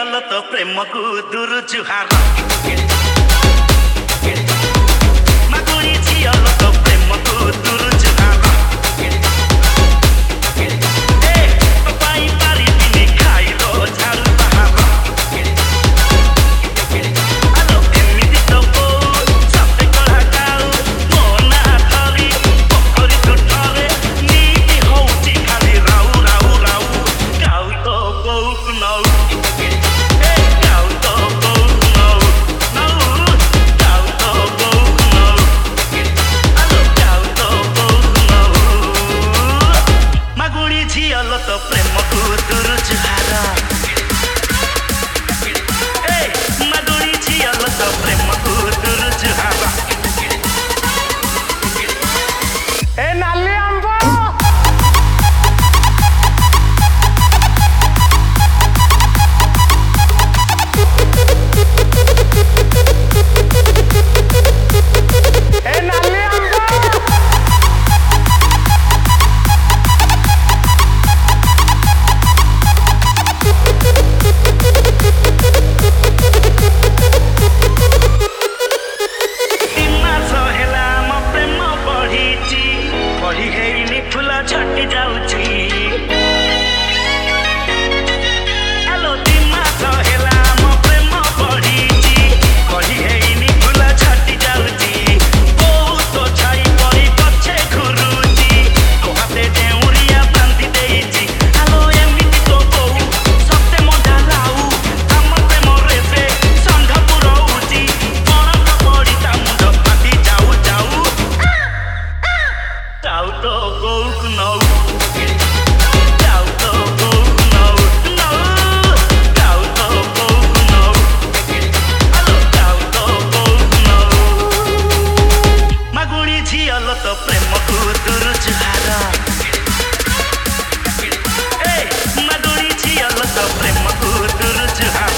ଝିଅଲ ତ ପ୍ରେମକୁ ଦୂର ଜୁହାର ମାଗୁଣି ଝିଅଲ ତ ପ୍ରେମକୁ ଦୂର ଜୁହାର ପାଇଁ ପାରିବିନି ଖାଇର ଝାଡୁ ବାହାର ଆଲୋ ଏମିତି ତ ସତେ କଳା କାଉ ମୋ ନା ଧରି ପୋଖରୀ ତୁଠରେ ନୀତି ହଉଛି ଖାଲି ରାଉ ରାଉ ରାଉ କାଉ ତ ବୋଉକୁ ନଉ କାଉ ତ ବୋଉକୁ ନଉ କାଉ ତ ବୋଉକୁ ନଉ ଆଲୋ କାଉ ତ ବୋଉକୁ ନଉ ମାଗୁଣି ଝିଅଲ ତ ପ୍ରେମକୁ ଦୂର ଜୁହାର ମାଗୁଣି ଝିଅଲ ତ ପ୍ରେମକୁ ଦୂର ଜୁହାର ए नाली आंब ए नाली आंब ମାସ ହେଲା ମୋ ପ୍ରେମ ବଢିଛି ବଢି ହେଇନି ଫୁଲ ଛଟି ଯାଉଛି ଆଲୋ 3 ମାସ ହେଲା ମୋ ପ୍ରେମ ବଢିଛି ବଢି ହେଇନି ଫୁଲ ଛଟି ଯାଉଛି ବହୁତ ଛାଇ ପରି ପଛେ ଘୁରୁଛି ତୋ ହାତେ ଡେଉଁରିଆ ବାନ୍ଧି ଦେଇଛି ଆଲୋ ଏମିତି ତୋ ବୋଉ ସତେ ମଜା ଲାଉ ଆମ ପ୍ରେମରେ ସେ ଷଣ୍ଢ ପୁରଉଛି ବରଫ ପଡ଼ି ତା ମୁଣ୍ଡ ଫାଟି ଯାଉ ଯାଉ କାଉ ତ ବୋଉକୁ ନଉ କାଉ ତ ବୋଉକୁ ନଉ କାଉ ତ ବୋଉକୁ ନଉ ଆଲୋ କାଉ ତ ବୋଉକୁ ନଉ ମାଗୁଣି ଝିଅଲ ତ ପ୍ରେମକୁ ଦୂର ଜୁହାର ମାଗୁଣି ଝିଅଲ ତ ପ୍ରେମକୁ ଦୂର ଜୁହାର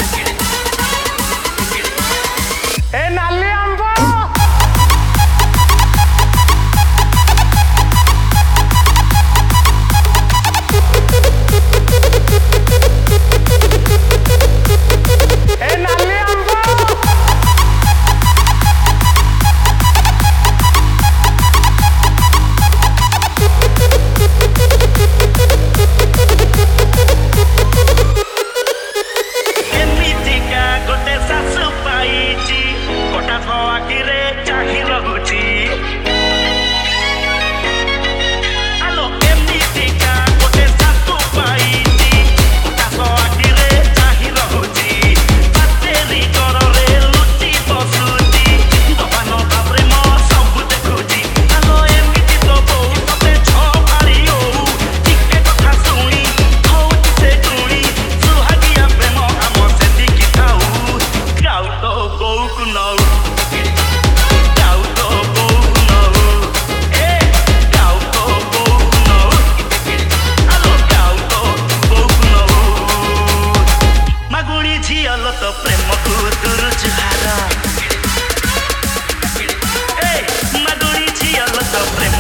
ए नाली आंब ए नाली आंब ଏମିତିକା ଗୋଟେ ଶାଶୁ ପାଇଛି ଗୋଟା ଆଖିରେ ଚାହିଁ ରହୁଛି ଆଲୋ ଏମିତିକା ଗୋଟେ ଶାଶୁ ପାଇଛି ଗୋଟା ଆଖିରେ ଚାହିଁ ରହୁଛି ପାଚେରୀ କରରେ ଲୁଚି ବସୁଛି ଦବା ନବା ପ୍ରେମ ସବୁ ଦେଖୁଛି ଆଲୋ ଏମିତି ତ ବୋଉ ତତେ ଛପାଳି ହଉ ଟିକେ କଥା ଶୁଣି ହଉଛି ସେ ଟୁଣି ସୁହାଗିଆ ପ୍ରେମ ଆମ ସେତିକି ଥାଉ କାଉ ତ ବୋଉକୁ ନଉ କାଉ ତ ବୋଉକୁ ନଉ କାଉ ତ ବୋଉକୁ ନଉ ଆଲୋ କାଉ ତ ବୋଉକୁ ନଉ ମାଗୁଣି ଝିଅଲ ତ ପ୍ରେମକୁ ଦୂର ଜୁହାର ମାଗୁଣି ଝିଅଲ ତ ପ୍ରେମ